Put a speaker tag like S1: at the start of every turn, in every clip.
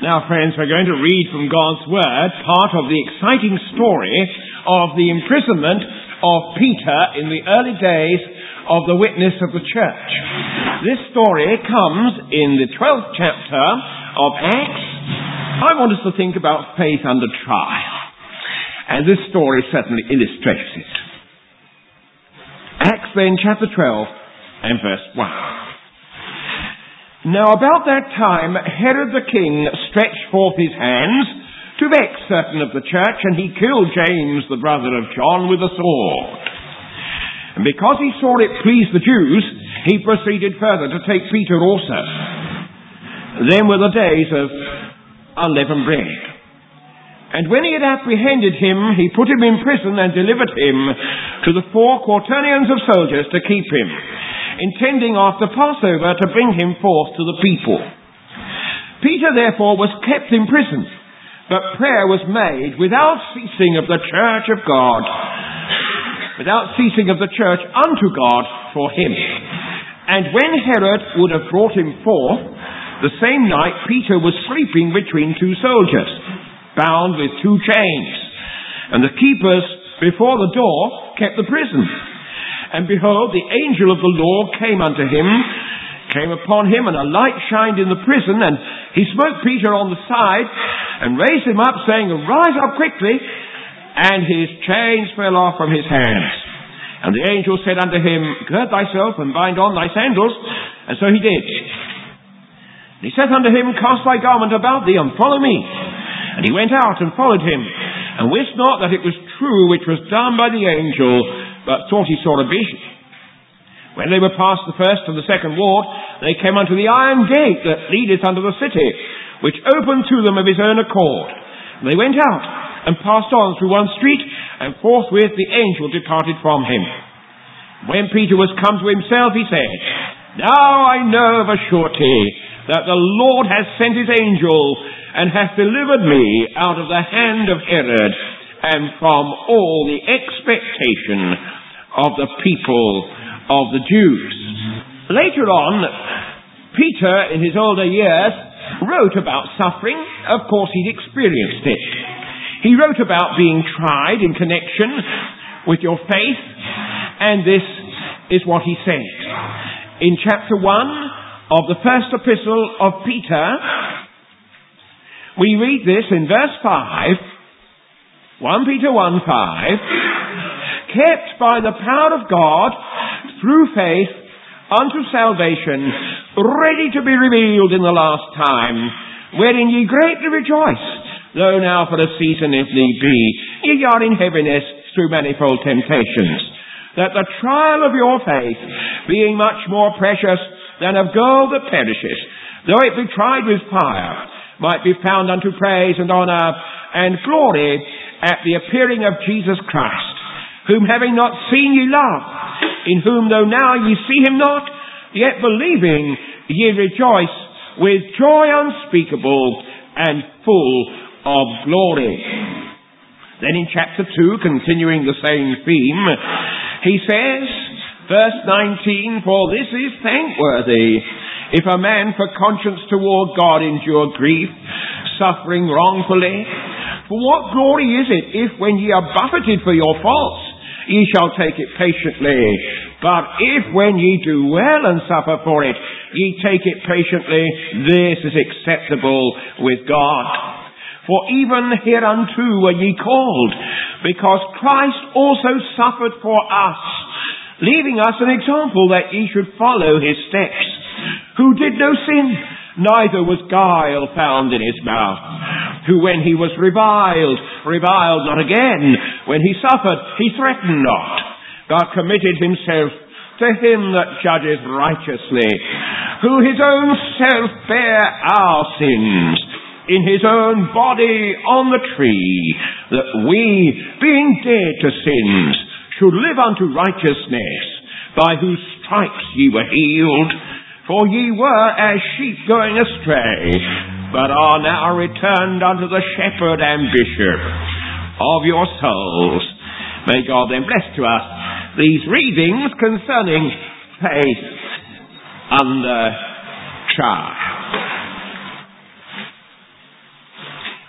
S1: Now, friends, we're going to read from God's Word part of the exciting story of the imprisonment of Peter in the early days of the witness of the church. This story comes in the 12th chapter of Acts. I want us to think about faith under trial, and this story certainly illustrates it. Acts then, chapter 12 and verse 1. Now about that time Herod the king stretched forth his hands to vex certain of the church, and he killed James the brother of John with a sword. And because he saw it pleased the Jews, he proceeded further to take Peter also. Then were the days of unleavened bread. And when he had apprehended him, he put him in prison and delivered him to the 4 quaternions of soldiers to keep him, intending after Passover to bring him forth to the people. Peter therefore was kept in prison, but prayer was made without ceasing of the church of God, without ceasing of the church unto God for him. And when Herod would have brought him forth, the same night Peter was sleeping between 2 soldiers, bound with 2 chains. And the keepers before the door kept the prison. And behold, the angel of the Lord came upon him, and a light shined in the prison, and he smote Peter on the side, and raised him up, saying, Arise up quickly. And his chains fell off from his hands. And the angel said unto him, Gird thyself, and bind on thy sandals. And so he did. And he said unto him, Cast thy garment about thee, and follow me. And he went out and followed him, and wist not that it was true which was done by the angel, but thought he saw a vision. When they were past the first and the second ward, they came unto the iron gate that leadeth unto the city, which opened to them of his own accord. And they went out, and passed on through one street, and forthwith the angel departed from him. When Peter was come to himself, he said, Now I know of a surety that the Lord has sent his angel, and hath delivered me out of the hand of Herod, and from all the expectation of the people of the Jews. Later on, Peter, in his older years, wrote about suffering. Of course, he'd experienced it. He wrote about being tried in connection with your faith, and this is what he said. In chapter 1 of the first epistle of Peter, we read this in verse 5, 1 Peter 1:5, kept by the power of God through faith unto salvation, ready to be revealed in the last time, wherein ye greatly rejoice, though now for a season, if need be, ye are in heaviness through manifold temptations, that the trial of your faith, being much more precious than of gold that perishes, though it be tried with fire, might be found unto praise and honour and glory at the appearing of Jesus Christ, whom having not seen ye love, in whom though now ye see him not, yet believing ye rejoice with joy unspeakable and full of glory. Then in chapter 2, continuing the same theme, he says, verse 19, For this is thankworthy, if a man for conscience toward God endure grief, suffering wrongfully. For what glory is it, if when ye are buffeted for your faults, ye shall take it patiently? But if when ye do well and suffer for it, ye take it patiently, this is acceptable with God. For even hereunto were ye called, because Christ also suffered for us, leaving us an example that ye should follow his steps, who did no sin, neither was guile found in his mouth, who when he was reviled not again, when he suffered, he threatened not, but committed himself to him that judgeth righteously, who his own self bare our sins in his own body on the tree, that we, being dead to sins, should live unto righteousness, by whose stripes ye were healed. For ye were as sheep going astray, but are now returned unto the shepherd and bishop of your souls. May God then bless to us these readings concerning faith under trial.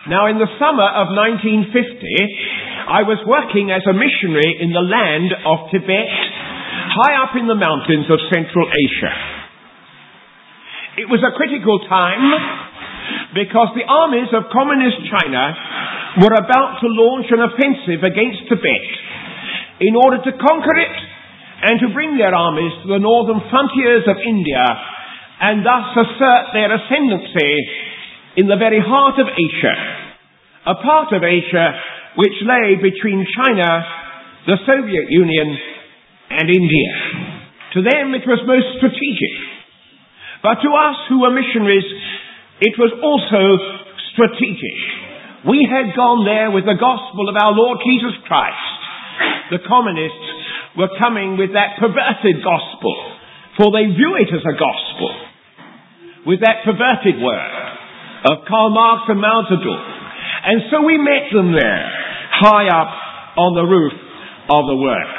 S1: Now, in the summer of 1950, I was working as a missionary in the land of Tibet, high up in the mountains of Central Asia. It was a critical time because the armies of Communist China were about to launch an offensive against Tibet in order to conquer it and to bring their armies to the northern frontiers of India and thus assert their ascendancy in the very heart of Asia, a part of Asia which lay between China, the Soviet Union, and India. To them it was most strategic. But to us who were missionaries, it was also strategic. We had gone there with the gospel of our Lord Jesus Christ. The communists were coming with that perverted gospel, for they view it as a gospel, with that perverted word of Karl Marx and Mao Zedong. And so we met them there, high up on the roof of the world.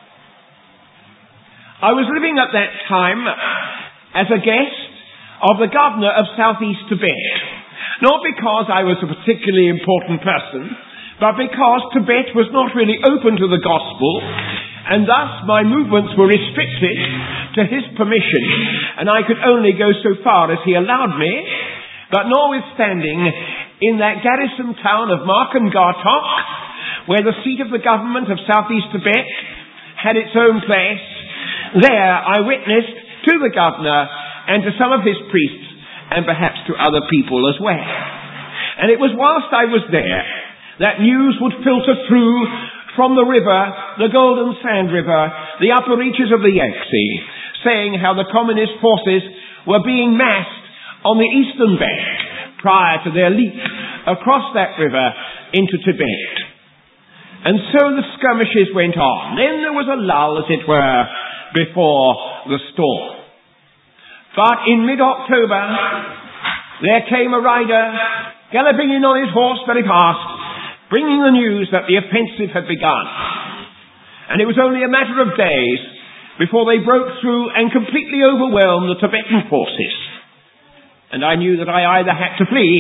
S1: I was living at that time as a guest of the governor of Southeast Tibet, not because I was a particularly important person, but because Tibet was not really open to the gospel, and thus my movements were restricted to his permission, and I could only go so far as he allowed me. But notwithstanding, in that garrison town of Markan Gartok, where the seat of the government of Southeast Tibet had its own place, there I witnessed to the governor and to some of his priests, and perhaps to other people as well. And it was whilst I was there that news would filter through from the river, the Golden Sand River, the upper reaches of the Yangtze, saying how the communist forces were being massed on the eastern bank prior to their leap across that river into Tibet. And so the skirmishes went on. Then there was a lull, as it were, before the storm. But in mid-October, there came a rider galloping in on his horse very fast, bringing the news that the offensive had begun. And it was only a matter of days before they broke through and completely overwhelmed the Tibetan forces. And I knew that I either had to flee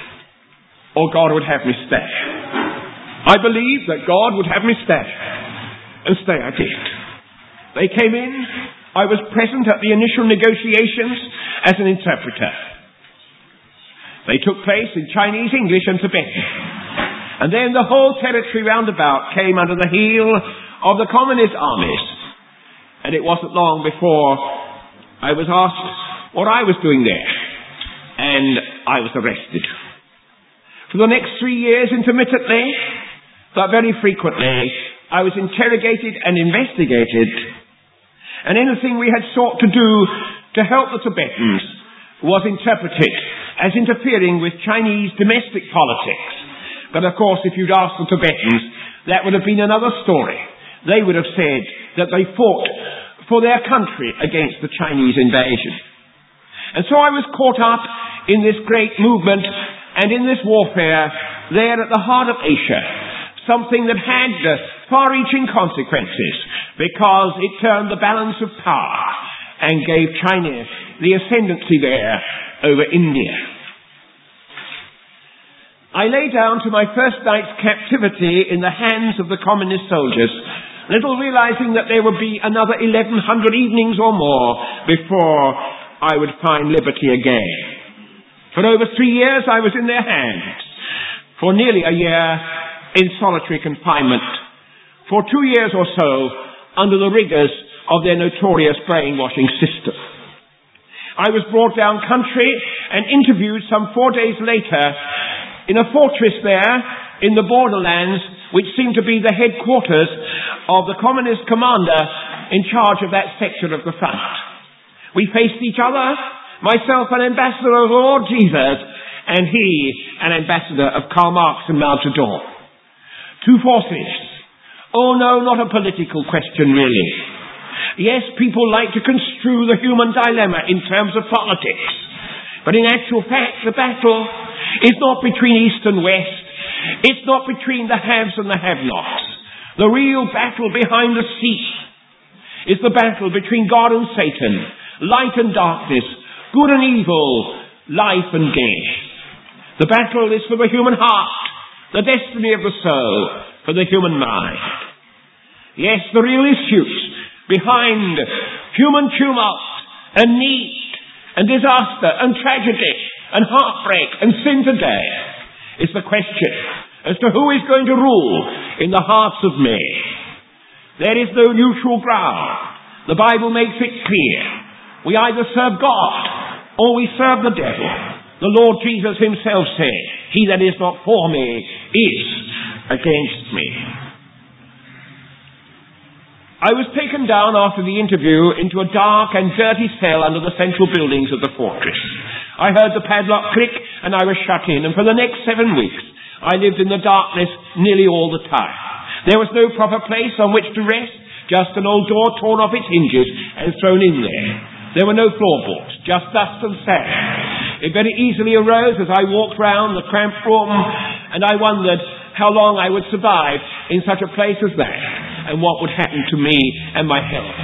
S1: or God would have me stay. I believed that God would have me stay. And stay I did. They came in. I was present at the initial negotiations as an interpreter. They took place in Chinese, English and Tibetan. And then the whole territory round about came under the heel of the communist armies. And it wasn't long before I was asked what I was doing there. And I was arrested. For the next 3 years, intermittently, but very frequently, I was interrogated and investigated. And anything we had sought to do to help the Tibetans was interpreted as interfering with Chinese domestic politics. But of course, if you'd asked the Tibetans, that would have been another story. They would have said that they fought for their country against the Chinese invasion. And so I was caught up in this great movement and in this warfare there at the heart of Asia, something that had far-reaching consequences because it turned the balance of power and gave China the ascendancy there over India. I lay down to my first night's captivity in the hands of the communist soldiers, little realizing that there would be another 1,100 evenings or more before I would find liberty again. For over 3 years I was in their hands. For nearly a year in solitary confinement. For 2 years or so under the rigors of their notorious brainwashing system. I was brought down country and interviewed some 4 days later in a fortress there in the borderlands, which seemed to be the headquarters of the communist commander in charge of that sector of the front. We faced each other, myself an ambassador of the Lord Jesus, and he an ambassador of Karl Marx and Mao Zedong. Two forces. Oh no, not a political question really. Yes, people like to construe the human dilemma in terms of politics. But in actual fact, the battle is not between East and West. It's not between the haves and the have-nots. The real battle behind the sea is the battle between God and Satan, light and darkness, good and evil, life and death. The battle is for the human heart, the destiny of the soul, for the human mind. Yes, the real issues behind human tumult and need and disaster and tragedy and heartbreak and sin today is the question as to who is going to rule in the hearts of men. There is no neutral ground. The Bible makes it clear. We either serve God or we serve the devil. The Lord Jesus himself said, "He that is not for me is against me." I was taken down after the interview into a dark and dirty cell under the central buildings of the fortress. I heard the padlock click and I was shut in, and for the next 7 weeks I lived in the darkness nearly all the time. There was no proper place on which to rest, just an old door torn off its hinges and thrown in there. There were no floorboards, just dust and sand. It very easily arose as I walked round the cramped room, and I wondered how long I would survive in such a place as that, and what would happen to me and my health.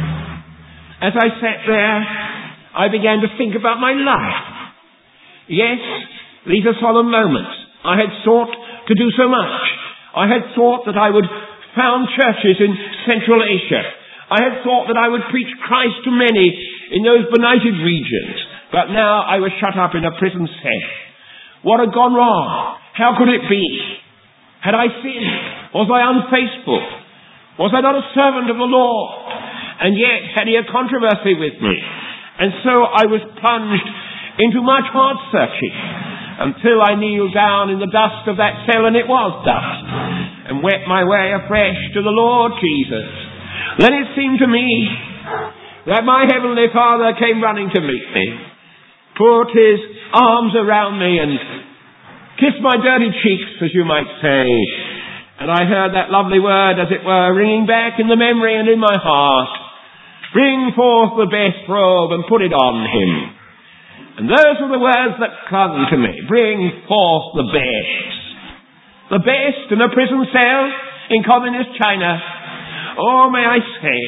S1: As I sat there, I began to think about my life. Yes, these are solemn moments. I had sought to do so much. I had thought that I would found churches in Central Asia. I had thought that I would preach Christ to many in those benighted regions. But now I was shut up in a prison cell. What had gone wrong? How could it be? Had I sinned? Was I unfaithful? Was I not a servant of the Lord? And yet had he a controversy with me? And so I was plunged into much heart searching until I kneeled down in the dust of that cell, and it was dust, and wept my way afresh to the Lord Jesus. Then it seemed to me that my Heavenly Father came running to meet me, put his arms around me and kissed my dirty cheeks, as you might say. And I heard that lovely word, as it were, ringing back in the memory and in my heart. Bring forth the best robe and put it on him. And those were the words that clung to me. Bring forth the best. The best in a prison cell in communist China. Oh, may I say,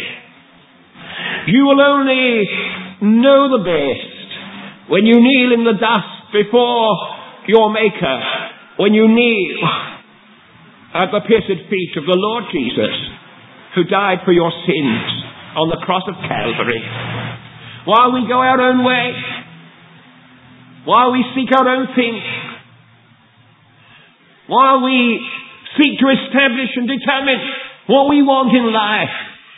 S1: you will only know the best when you kneel in the dust before your Maker, when you kneel at the pierced feet of the Lord Jesus, who died for your sins on the cross of Calvary. While we go our own way, while we seek our own things, while we seek to establish and determine what we want in life,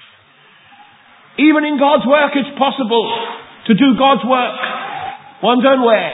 S1: even in God's work it's possible to do God's work one's own way.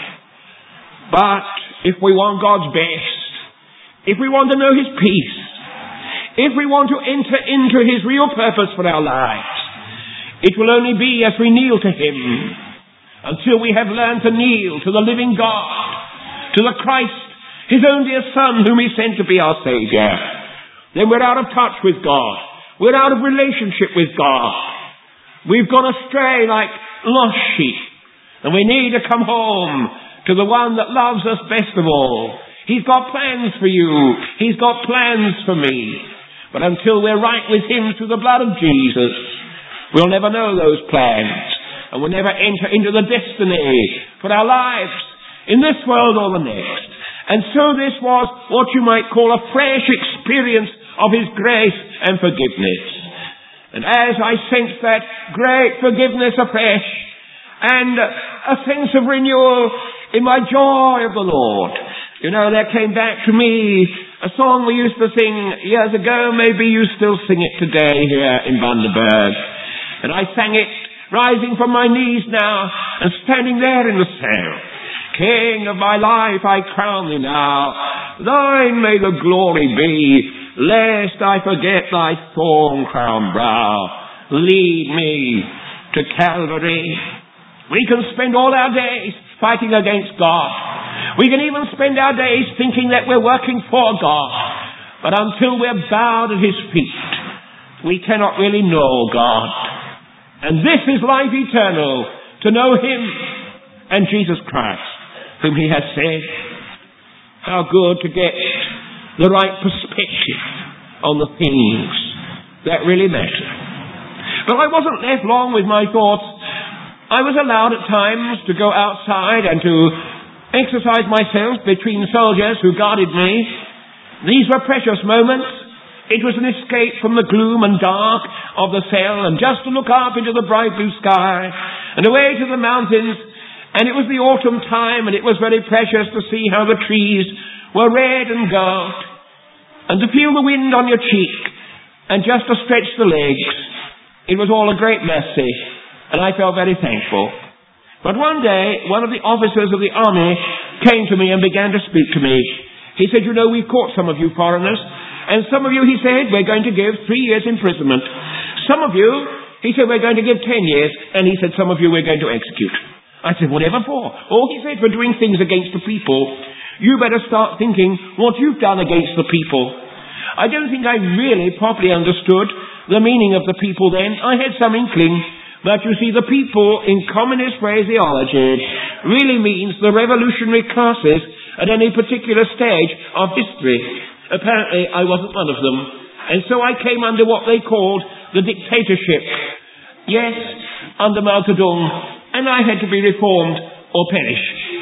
S1: But if we want God's best, if we want to know his peace, if we want to enter into his real purpose for our lives, it will only be as we kneel to him, until we have learned to kneel to the living God, to the Christ, his own dear Son, whom he sent to be our Saviour. Then we're out of touch with God. We're out of relationship with God. We've gone astray like lost sheep, and we need to come home to the one that loves us best of all. He's got plans for you. He's got plans for me. But until we're right with him through the blood of Jesus, we'll never know those plans, and we'll never enter into the destiny for our lives in this world or the next. And so this was what you might call a fresh experience of his grace and forgiveness. And as I sensed that great forgiveness afresh, and a sense of renewal in my joy of the Lord, you know, there came back to me a song we used to sing years ago. Maybe you still sing it today here in Bundaberg. And I sang it rising from my knees now and standing there in the cell. King of my life, I crown thee now. Thine may the glory be, lest I forget thy thorn-crowned brow. Lead me to Calvary. We can spend all our days fighting against God. We can even spend our days thinking that we're working for God. But until we're bowed at his feet, we cannot really know God. And this is life eternal, to know him and Jesus Christ, whom he has said. How good to get the right perspective on the things that really matter. But I wasn't left long with my thoughts. I was allowed at times to go outside and to exercise myself between soldiers who guarded me. These were precious moments. It was an escape from the gloom and dark of the cell, and just to look up into the bright blue sky and away to the mountains. And it was the autumn time, and it was very precious to see how the trees were red and gold, and to feel the wind on your cheek, and just to stretch the legs. It was all a great mercy, and I felt very thankful. But one day, one of the officers of the army came to me and began to speak to me. He said, "You know, we've caught some of you foreigners, and some of you," he said, "we're going to give 3 years imprisonment. Some of you," he said, "we're going to give 10 years, and he said, some of you we're going to execute." I said, "Whatever for?" "Oh," he said, "for doing things against the people. You better start thinking what you've done against the people." I don't think I really properly understood the meaning of the people then. I had some inkling that, you see, the people in communist phraseology really means the revolutionary classes at any particular stage of history. Apparently I wasn't one of them, and so I came under what they called the dictatorship. Yes, under Mao Zedong, and I had to be reformed or perish.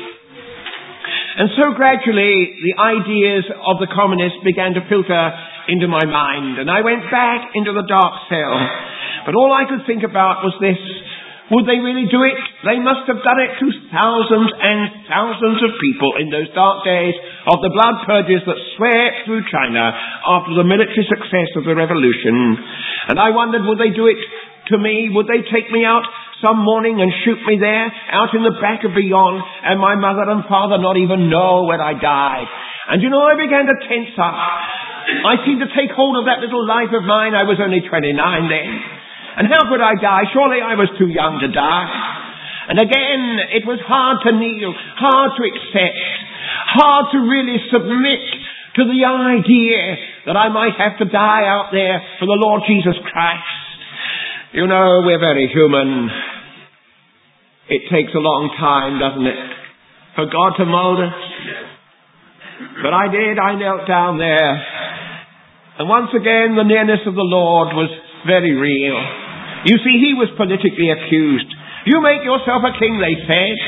S1: And so gradually the ideas of the communists began to filter into my mind, and I went back into the dark cell. But all I could think about was this: would they really do it? They must have done it to thousands and thousands of people in those dark days of the blood purges that swept through China after the military success of the revolution. And I wondered, would they do it to me? Would they take me out some morning and shoot me there, out in the back of beyond, and my mother and father not even know where I died? And you know, I began to tense up. I seemed to take hold of that little life of mine. I was only 29 then. And how could I die? Surely I was too young to die. And again, it was hard to kneel, hard to accept, hard to really submit to the idea that I might have to die out there for the Lord Jesus Christ. You know, we're very human. It takes a long time, doesn't it, for God to mold us? But I did. I knelt down there. And once again, the nearness of the Lord was very real. You see, he was politically accused. You make yourself a king, they said.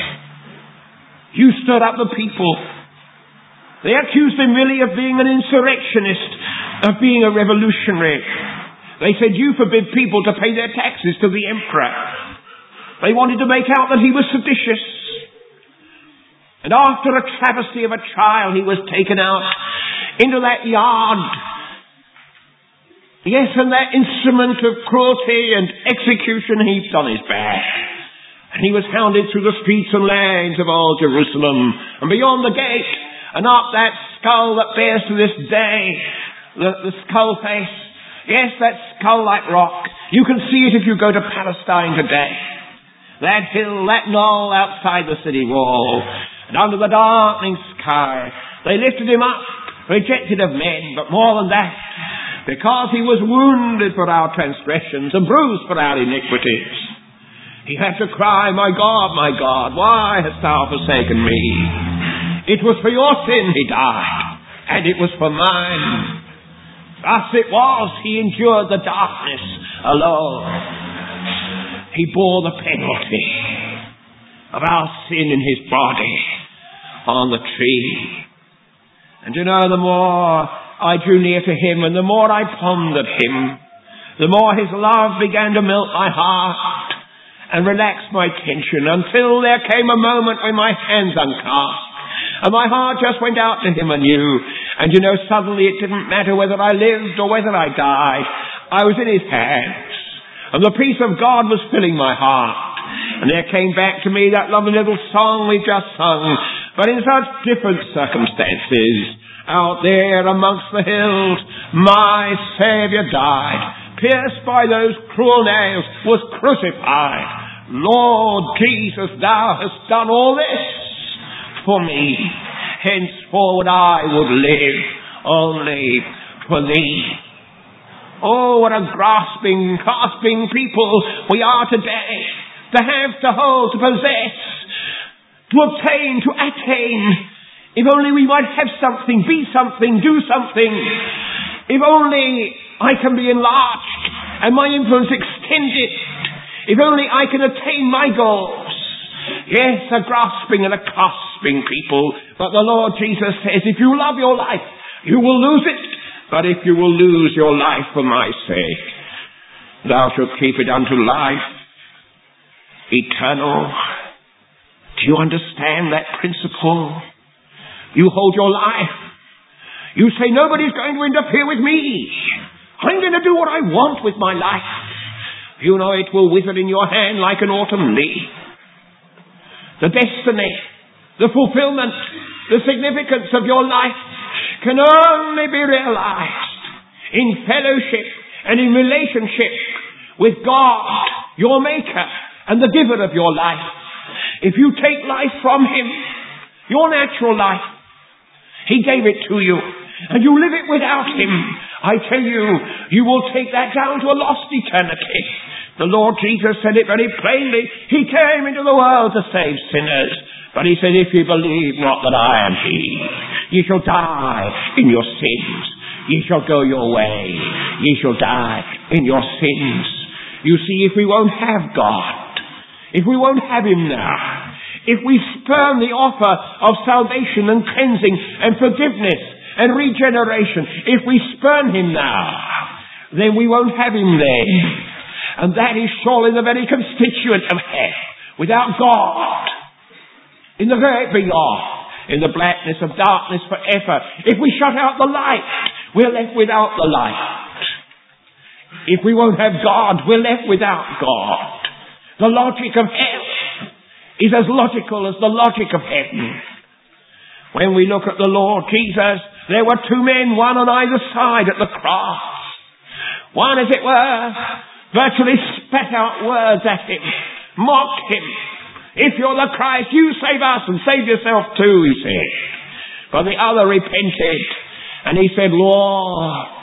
S1: You stirred up the people. They accused him really of being an insurrectionist, of being a revolutionary. They said, you forbid people to pay their taxes to the emperor. They wanted to make out that he was seditious. And after a travesty of a trial, he was taken out into that yard. Yes, and that instrument of cruelty and execution heaped on his back. And he was hounded through the streets and lanes of old Jerusalem, and beyond the gate, and up that skull that bears to this day the skull face. Yes, that skull-like rock. You can see it if you go to Palestine today. That hill, that knoll outside the city wall. And under the darkening sky, they lifted him up, rejected of men, but more than that, because he was wounded for our transgressions and bruised for our iniquities. He had to cry, my God, why hast thou forsaken me? It was for your sin he died, and it was for mine. Thus it was, he endured the darkness alone. He bore the penalty of our sin in his body on the tree. And you know, the more I drew near to him and the more I pondered him, the more his love began to melt my heart and relax my tension, until there came a moment when my hands unclasped and my heart just went out to him anew. And you know, suddenly it didn't matter whether I lived or whether I died. I was in his hands, and the peace of God was filling my heart. And there came back to me that lovely little song we just sung, but in such different circumstances. Out there amongst the hills, my Saviour died, pierced by those cruel nails, was crucified. Lord Jesus, thou hast done all this for me. Henceforward I would live only for thee. Oh, what a grasping people we are today. To have, to hold, to possess, to obtain, to attain. If only we might have something, be something, do something. If only I can be enlarged and my influence extended. If only I can attain my goals. Yes, a grasping and a clasp grasping people. But the Lord Jesus says, if you love your life, you will lose it. But if you will lose your life for my sake, thou shalt keep it unto life eternal. Do you understand that principle? You hold your life. You say, nobody's going to interfere with me. I'm going to do what I want with my life. You know it will wither in your hand like an autumn leaf. The destiny, the fulfillment, the significance of your life can only be realized in fellowship and in relationship with God, your Maker and the giver of your life. If you take life from Him, your natural life, He gave it to you, and you live it without Him, I tell you, you will take that down to a lost eternity. The Lord Jesus said it very plainly. He came into the world to save sinners. But He said, if you believe not that I am He, ye shall die in your sins. Ye shall go your way. Ye shall die in your sins. You see, if we won't have God, if we won't have Him now, if we spurn the offer of salvation and cleansing and forgiveness and regeneration, if we spurn Him now, then we won't have Him then. And that is surely the very constituent of hell. Without God, in the great beyond, in the blackness of darkness forever, if we shut out the light, we're left without the light. If we won't have God, we're left without God. The logic of hell is as logical as the logic of heaven. When we look at the Lord Jesus, there were two men, one on either side at the cross. One, as it were, virtually spat out words at Him, mocked Him. If you're the Christ, you save us and save yourself too, he said. But the other repented, and he said, Lord,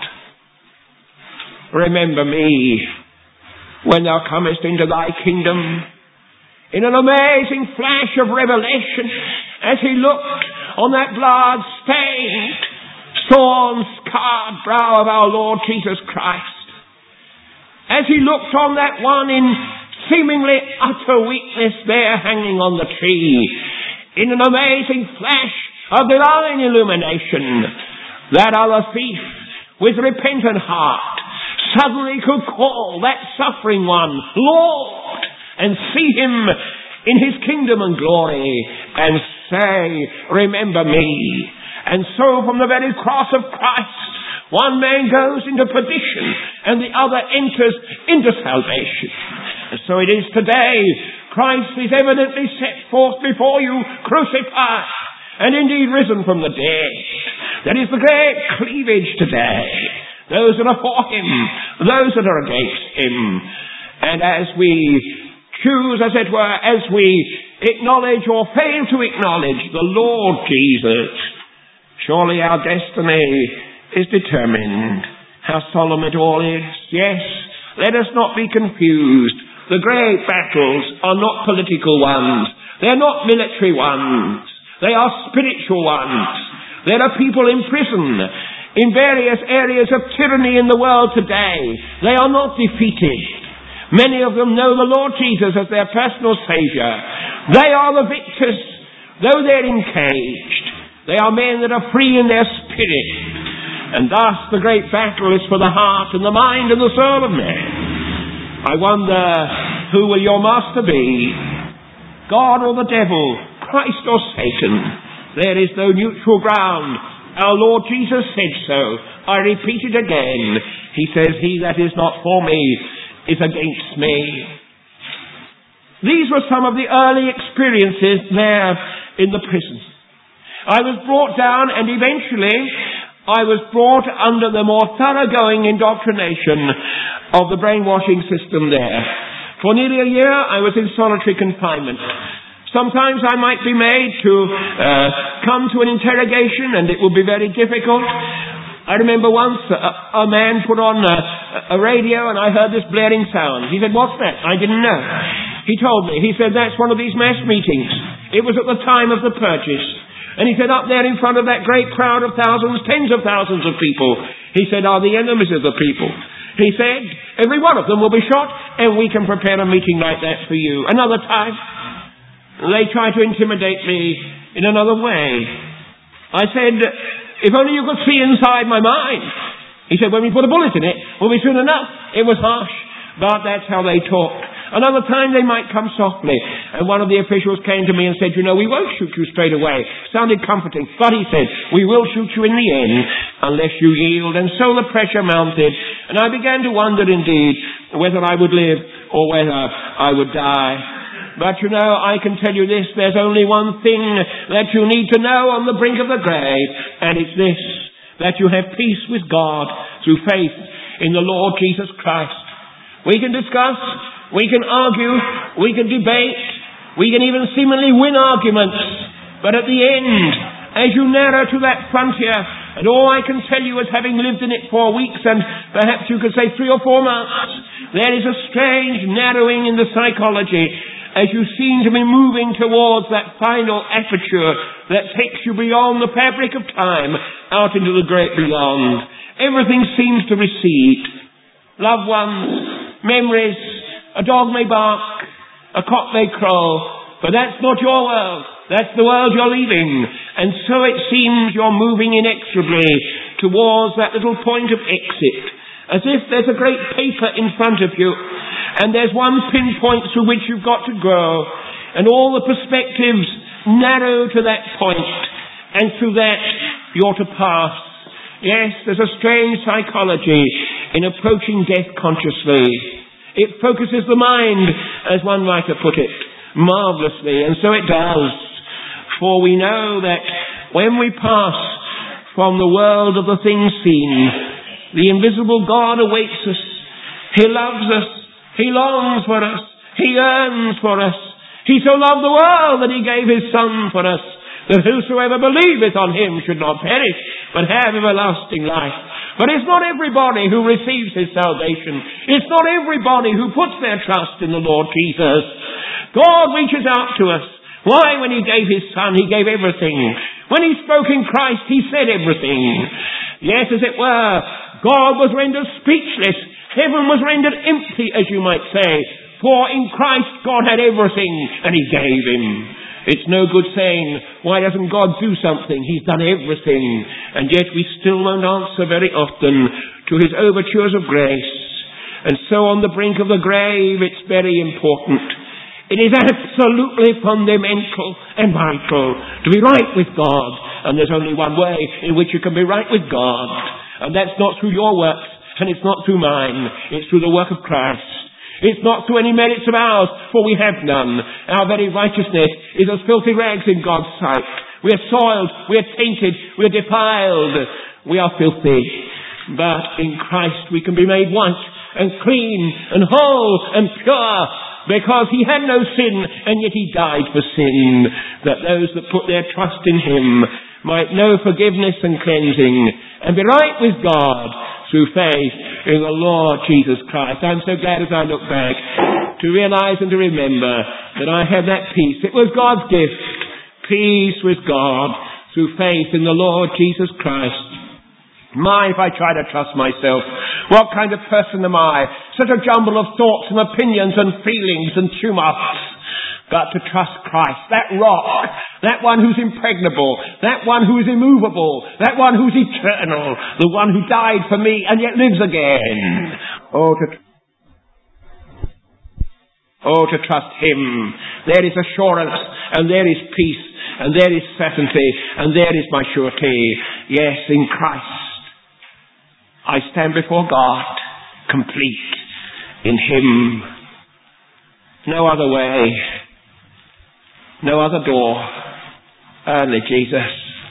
S1: remember me when thou comest into thy kingdom. In an amazing flash of revelation, as he looked on that blood-stained, thorn-scarred brow of our Lord Jesus Christ, as he looked on that one in seemingly utter weakness there hanging on the tree, in an amazing flash of divine illumination, that other thief with repentant heart suddenly could call that suffering one Lord, and see him in his kingdom and glory, and say, remember me. And so from the very cross of Christ, one man goes into perdition and the other enters into salvation. And so it is today. Christ is evidently set forth before you, crucified, and indeed risen from the dead. That is the great cleavage today. Those that are for Him, those that are against Him. And as we choose, as it were, as we acknowledge or fail to acknowledge the Lord Jesus, surely our destiny is determined. How solemn it all is. Yes, let us not be confused. The great battles are not political ones. They're not military ones. They are spiritual ones. There are people in prison in various areas of tyranny in the world today. They are not defeated. Many of them know the Lord Jesus as their personal Saviour. They are the victors, though they're encaged. They are men that are free in their spirit. And thus the great battle is for the heart and the mind and the soul of man. I wonder, who will your master be? God or the devil? Christ or Satan? There is no neutral ground. Our Lord Jesus said so. I repeat it again. He says, he that is not for me is against me. These were some of the early experiences there in the prison. I was brought down, and eventually I was brought under the more thoroughgoing indoctrination of the brainwashing system there. For nearly a year I was in solitary confinement. Sometimes I might be made to come to an interrogation, and it would be very difficult. I remember once a man put on a radio, and I heard this blaring sound. He said, what's that? I didn't know. He told me. He said, that's one of these mass meetings. It was at the time of the purchase. And he said, up there in front of that great crowd of thousands, tens of thousands of people, he said, are the enemies of the people. He said, every one of them will be shot, and we can prepare a meeting like that for you. Another time, They tried to intimidate me in another way. I said, if only you could see inside my mind. He said, when we put a bullet in it, will be soon enough. It was harsh, but that's how they talked. Another time they might come softly. And one of the officials came to me and said, we won't shoot you straight away. Sounded comforting. But he said, we will shoot you in the end unless you yield. And so the pressure mounted. And I began to wonder indeed whether I would live or whether I would die. But I can tell you this, there's only one thing that you need to know on the brink of the grave, and it's this, that you have peace with God through faith in the Lord Jesus Christ. We can discuss, we can argue, we can debate, we can even seemingly win arguments, but at the end, as you narrow to that frontier, and all I can tell you is having lived in it for weeks and perhaps you could say 3 or 4 months, there is a strange narrowing in the psychology as you seem to be moving towards that final aperture that takes you beyond the fabric of time out into the great beyond. Everything seems to recede. Loved ones, memories, a dog may bark, a cock may crow, but that's not your world. That's the world you're leaving. And so it seems you're moving inexorably towards that little point of exit, as if there's a great paper in front of you, and there's one pinpoint through which you've got to go, and all the perspectives narrow to that point, and through that you're to pass. Yes, there's a strange psychology in approaching death consciously. It focuses the mind, as one writer put it, marvellously, and so it does. For we know that when we pass from the world of the things seen, the invisible God awaits us. He loves us. He longs for us. He yearns for us. He so loved the world that he gave his Son for us, that whosoever believeth on him should not perish, but have everlasting life. But it's not everybody who receives his salvation. It's not everybody who puts their trust in the Lord Jesus. God reaches out to us. Why? When he gave his Son, he gave everything. When he spoke in Christ, he said everything. Yes, as it were, God was rendered speechless. Heaven was rendered empty, as you might say. For in Christ God had everything, and he gave him. It's no good saying, why doesn't God do something? He's done everything. And yet we still won't answer very often to his overtures of grace. And so on the brink of the grave, it's very important. It is absolutely fundamental and vital to be right with God. And there's only one way in which you can be right with God. And that's not through your works, and it's not through mine. It's through the work of Christ. It's not through any merits of ours, for we have none. Our very righteousness is as filthy rags in God's sight. We are soiled, we are tainted, we are defiled, we are filthy. But in Christ we can be made white and clean and whole and pure, because he had no sin, and yet he died for sin, that those that put their trust in him might know forgiveness and cleansing, and be right with God through faith in the Lord Jesus Christ. I'm so glad as I look back to realize and to remember that I have that peace. It was God's gift, peace with God through faith in the Lord Jesus Christ. My, if I try to trust myself, what kind of person am I? Such a jumble of thoughts and opinions and feelings and tumults. But to trust Christ, that rock, that one who's impregnable, that one who is immovable, that one who's eternal, the one who died for me and yet lives again. To trust him. There is assurance, and there is peace, and there is certainty, and there is my surety. Yes, in Christ I stand before God, complete in him. No other way. No other door, only Jesus.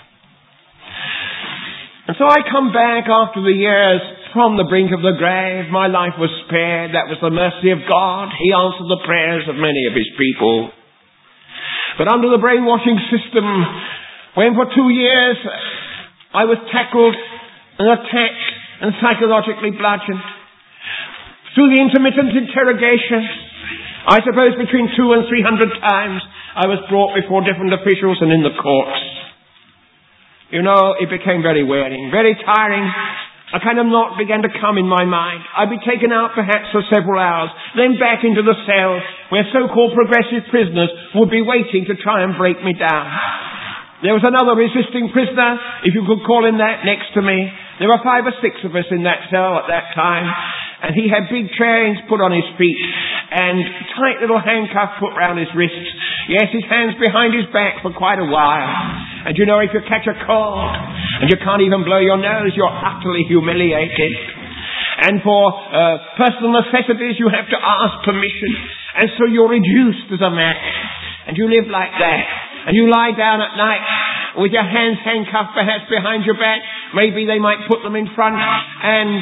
S1: And so I come back after the years from the brink of the grave. My life was spared. That was the mercy of God. He answered the prayers of many of his people. But under the brainwashing system, when for 2 years I was tackled and attacked and psychologically bludgeoned, through the intermittent interrogation, I suppose between 200 and 300 times, I was brought before different officials and in the courts. It became very wearing, very tiring. A kind of knot began to come in my mind. I'd be taken out perhaps for several hours, then back into the cell where so-called progressive prisoners would be waiting to try and break me down. There was another resisting prisoner, if you could call him that, next to me. There were 5 or 6 of us in that cell at that time, and he had big chains put on his feet and tight little handcuffs put round his wrists. Yes, his hands behind his back for quite a while. And you know, if you catch a cold and you can't even blow your nose, you're utterly humiliated. And for personal necessities, you have to ask permission. And so you're reduced as a man. And you live like that. And you lie down at night with your hands handcuffed perhaps behind your back. Maybe they might put them in front. And,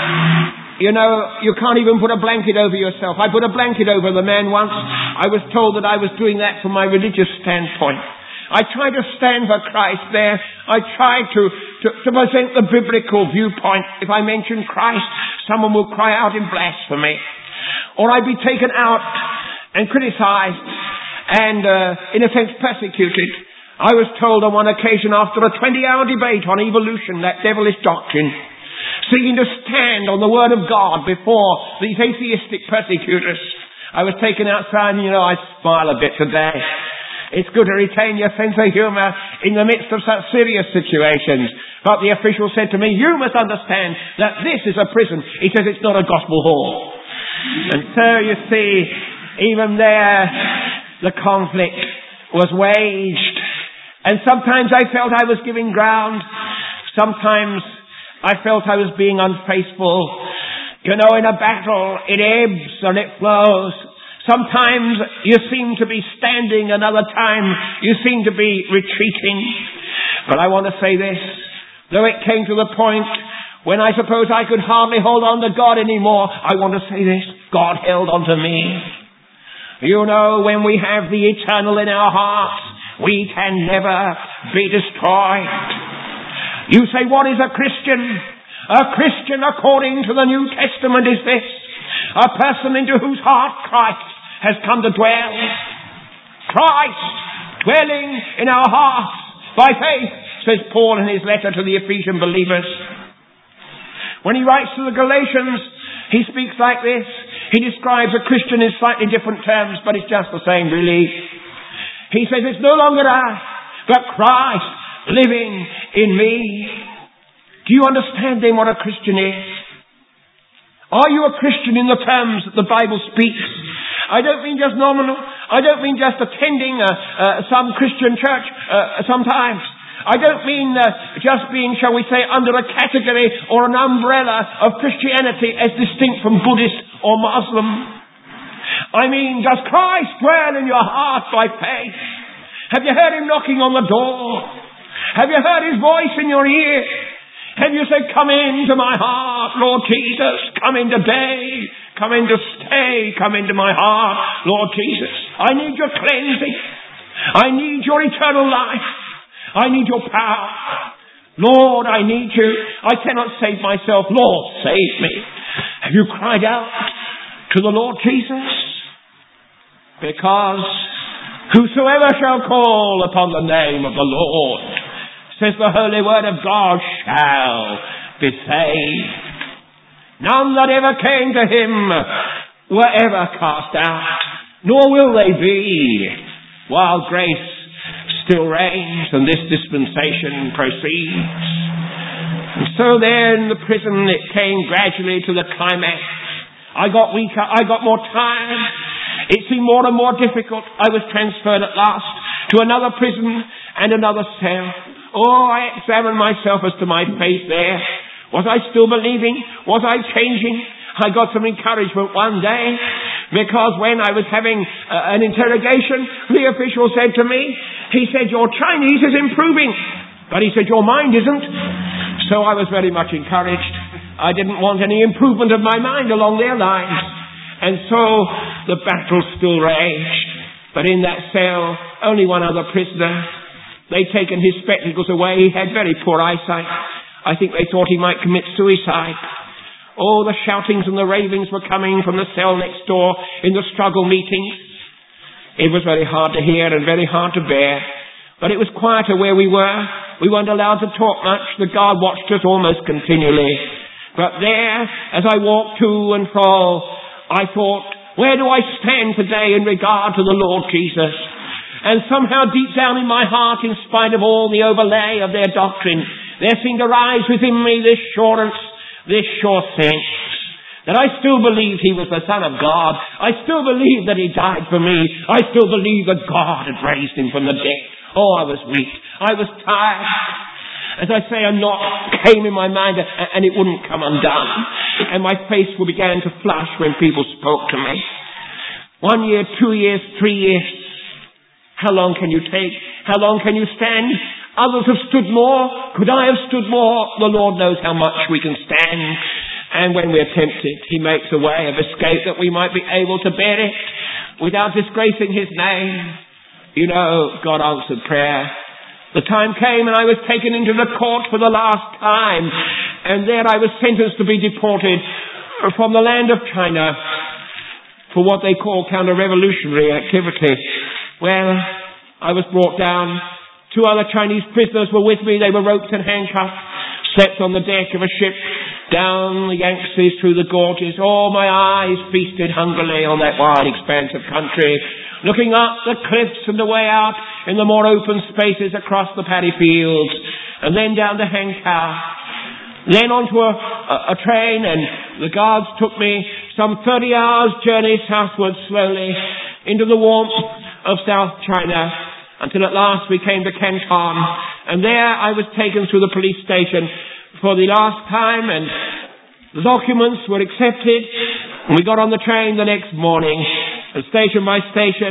S1: you know, you can't even put a blanket over yourself. I put a blanket over the man once. I was told that I was doing that from my religious standpoint. I tried to stand for Christ there. I tried to present the biblical viewpoint. If I mention Christ, someone will cry out in blasphemy. Or I'd be taken out and criticized and, in a sense, persecuted. I was told on one occasion after a 20-hour debate on evolution, that devilish doctrine, seeking to stand on the Word of God before these atheistic persecutors, I was taken outside and, you know, I smile a bit today. It's good to retain your sense of humour in the midst of such serious situations. But the official said to me, you must understand that this is a prison. He says it's not a gospel hall. And so, you see, even there, the conflict was waged. And sometimes I felt I was giving ground. Sometimes I felt I was being unfaithful. You know, in a battle, it ebbs and it flows. Sometimes you seem to be standing, another time you seem to be retreating. But I want to say this, though it came to the point when I suppose I could hardly hold on to God anymore, I want to say this, God held on to me. You know, when we have the eternal in our hearts, we can never be destroyed. You say, what is a Christian? A Christian according to the New Testament is this, a person into whose heart Christ has come to dwell. Christ dwelling in our hearts by faith, says Paul in his letter to the Ephesian believers. When he writes to the Galatians, he speaks like this. He describes a Christian in slightly different terms, but it's just the same really. He says, it's no longer I, but Christ living in me. Do you understand then what a Christian is? Are you a Christian in the terms that the Bible speaks? I don't mean just nominal. I don't mean just attending some Christian church sometimes. I don't mean just being, shall we say, under a category or an umbrella of Christianity as distinct from Buddhist or Muslim. I mean, does Christ dwell in your heart by faith? Have you heard him knocking on the door? Have you heard his voice in your ear? Have you said, come into my heart, Lord Jesus, come in today, come in to stay, come into my heart, Lord Jesus. I need your cleansing. I need your eternal life. I need your power. Lord, I need you. I cannot save myself. Lord, save me. Have you cried out to the Lord Jesus? Because whosoever shall call upon the name of the Lord, says the holy word of God, shall be saved. None that ever came to him were ever cast out, nor will they be, while grace still reigns and this dispensation proceeds. And so there in the prison it came gradually to the climax. I got weaker, I got more tired. It seemed more and more difficult. I was transferred at last to another prison and another cell. Oh, I examined myself as to my faith there. Was I still believing? Was I changing? I got some encouragement one day because when I was having an interrogation, the official said to me, he said, your Chinese is improving. But he said, your mind isn't. So I was very much encouraged. I didn't want any improvement of my mind along their lines. And so the battle still raged. But in that cell, only one other prisoner. They'd taken his spectacles away. He had very poor eyesight. I think they thought he might commit suicide. Oh, the shoutings and the ravings were coming from the cell next door in the struggle meetings. It was very hard to hear and very hard to bear. But it was quieter where we were. We weren't allowed to talk much. The guard watched us almost continually. But there, as I walked to and fro, I thought, where do I stand today in regard to the Lord Jesus? And somehow deep down in my heart, in spite of all the overlay of their doctrine, there seemed to rise within me this assurance, this sure sense, that I still believed He was the Son of God. I still believed that He died for me. I still believed that God had raised Him from the dead. Oh, I was weak. I was tired. As I say, a knot came in my mind and it wouldn't come undone. And my face began to flush when people spoke to me. 1 year, 2 years, 3 years. How long can you take? How long can you stand? Others have stood more. Could I have stood more? The Lord knows how much we can stand. And when we're tempted, He makes a way of escape that we might be able to bear it without disgracing His name. You know, God answered prayer. The time came and I was taken into the court for the last time. And there I was sentenced to be deported from the land of China for what they call counter-revolutionary activity. Well, I was brought down. 2 other Chinese prisoners were with me. They were roped and handcuffed, slept on the deck of a ship down the Yangtze through the gorges. Oh, my eyes feasted hungrily on that wide expanse of country, looking up the cliffs and away out in the more open spaces across the paddy fields, and then down to Hankow, then onto a train, and the guards took me some 30 hours journey southward slowly into the warmth of South China, until at last we came to Canton, and there I was taken through the police station for the last time, and the documents were accepted, and we got on the train the next morning, and station by station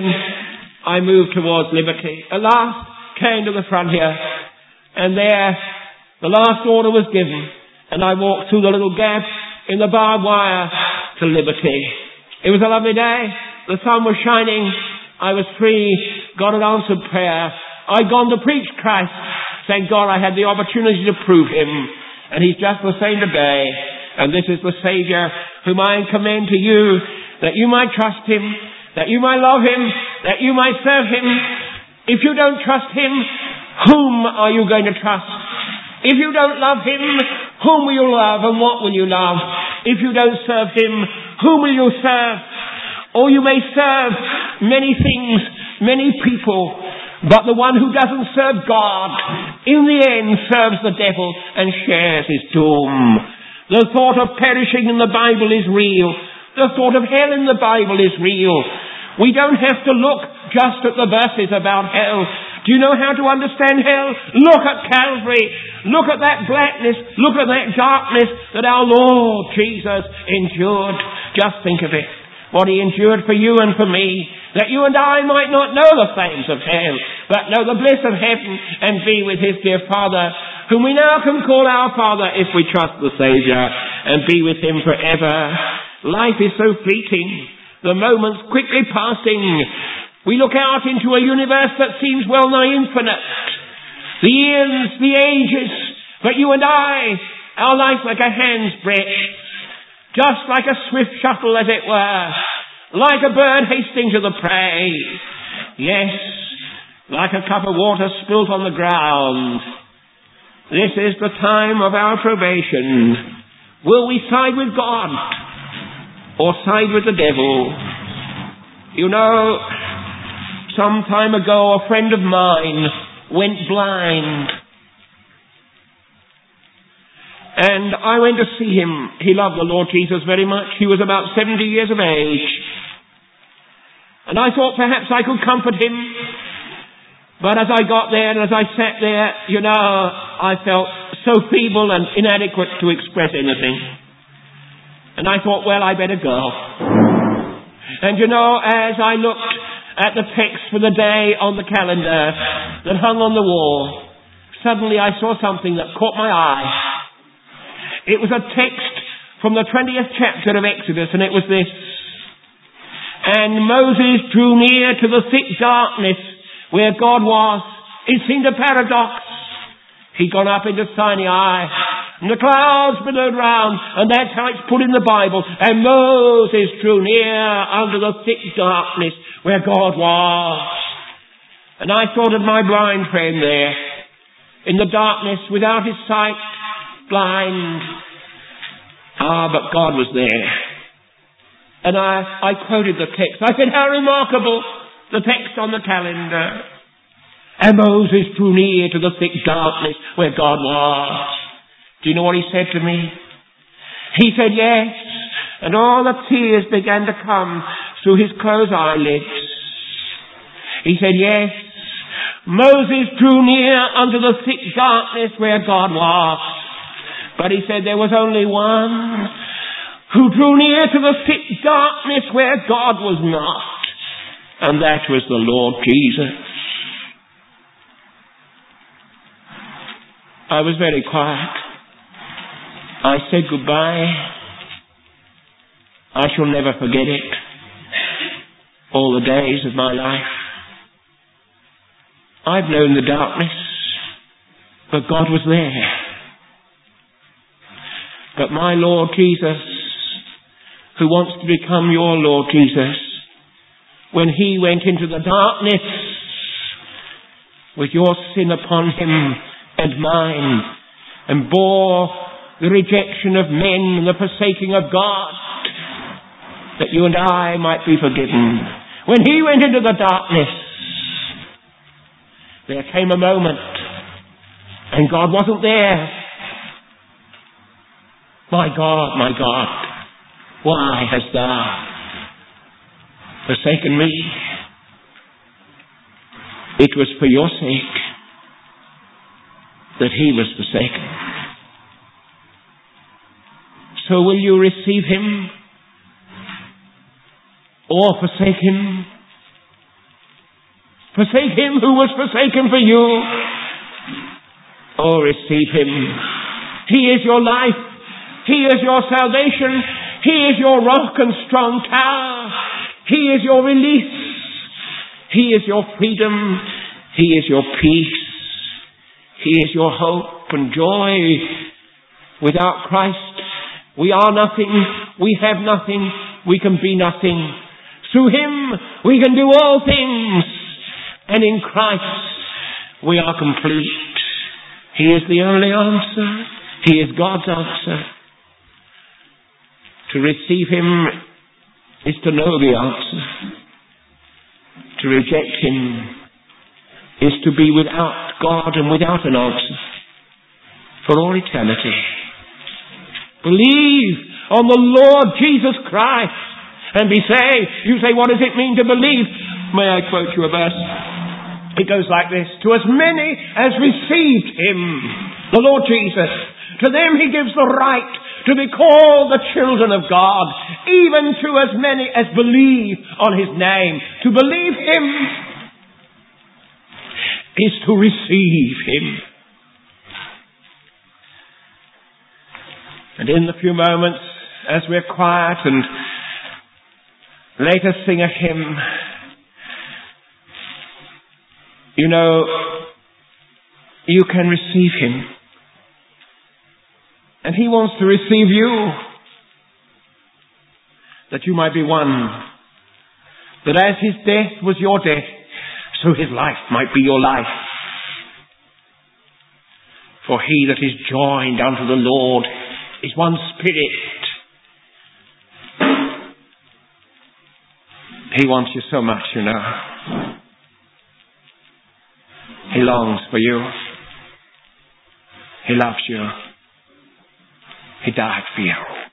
S1: I moved towards liberty. At last came to the frontier, and there the last order was given, and I walked through the little gap in the barbed wire to liberty. It was a lovely day. The sun was shining. I was free. God had answered prayer. I'd gone to preach Christ. Thank God I had the opportunity to prove Him, and He's just the same today. And this is the Saviour whom I commend to you, that you might trust Him, that you might love Him, that you might serve Him. If you don't trust Him, whom are you going to trust? If you don't love Him, whom will you love and what will you love? If you don't serve Him, whom will you serve? Or you may serve many things, many people, but the one who doesn't serve God, in the end serves the devil and shares his doom. The thought of perishing in the Bible is real. The thought of hell in the Bible is real. We don't have to look just at the verses about hell. Do you know how to understand hell? Look at Calvary. Look at that blackness. Look at that darkness that our Lord Jesus endured. Just think of it. What He endured for you and for me, that you and I might not know the flames of hell, but know the bliss of heaven and be with His dear Father, whom we now can call our Father if we trust the Saviour, and be with Him forever. Life is so fleeting, the moments quickly passing. We look out into a universe that seems well nigh infinite. The years, the ages, but you and I, our life like a hand's breadth, just like a swift shuttle, as it were, like a bird hasting to the prey. Yes, like a cup of water spilt on the ground. This is the time of our probation. Will we side with God or side with the devil? You know, some time ago a friend of mine went blind. And I went to see him. He loved the Lord Jesus very much. He was about 70 years of age. And I thought perhaps I could comfort him. But as I got there and as I sat there, you know, I felt so feeble and inadequate to express anything. And I thought, well, I better go. And you know, as I looked at the text for the day on the calendar that hung on the wall, suddenly I saw something that caught my eye. It was a text from the 20th chapter of Exodus, and it was this. And Moses drew near to the thick darkness where God was. It seemed a paradox. He'd gone up into Sinai, and the clouds billowed round, and that's how it's put in the Bible. And Moses drew near under the thick darkness where God was. And I thought of my blind friend there. in the darkness, without his sight, blind. But God was there. And I quoted the text. I said, how remarkable, the text on the calendar. And Moses drew near to the thick darkness where God was. Do you know what he said to me? He said, yes. And all the tears began to come through his closed eyelids. He said, yes. Moses drew near unto the thick darkness where God was. But he said there was only one who drew near to the thick darkness where God was not. And that was the Lord Jesus. I was very quiet. I said goodbye. I shall never forget it. All the days of my life. I've known the darkness, but God was there. But my Lord Jesus, who wants to become your Lord Jesus, when he went into the darkness with your sin upon him and mine, and bore the rejection of men and the forsaking of God, that you and I might be forgiven. When he went into the darkness, there came a moment, and God wasn't there. My God, why hast thou forsaken me? It was for your sake that he was forsaken. So will you receive him or forsake him? Forsake him who was forsaken for you, or receive him. He is your life. He is your salvation. He is your rock and strong tower. He is your release. He is your freedom. He is your peace. He is your hope and joy. Without Christ, we are nothing. We have nothing. We can be nothing. Through him, we can do all things. And in Christ, we are complete. He is the only answer. He is God's answer. To receive him is to know the answer. To reject him is to be without God and without an answer for all eternity. Believe on the Lord Jesus Christ and be saved. You say, what does it mean to believe? May I quote you a verse? It goes like this. To as many as received him, the Lord Jesus, to them he gives the right to be called the children of God, even to as many as believe on his name. To believe him is to receive him. And in the few moments, as we're quiet and let us sing a hymn, you know, you can receive him. And he wants to receive you, that you might be one. That as his death was your death, so his life might be your life. For he that is joined unto the Lord is one spirit. He wants you so much, you know. He longs for you. He loves you. He died for you.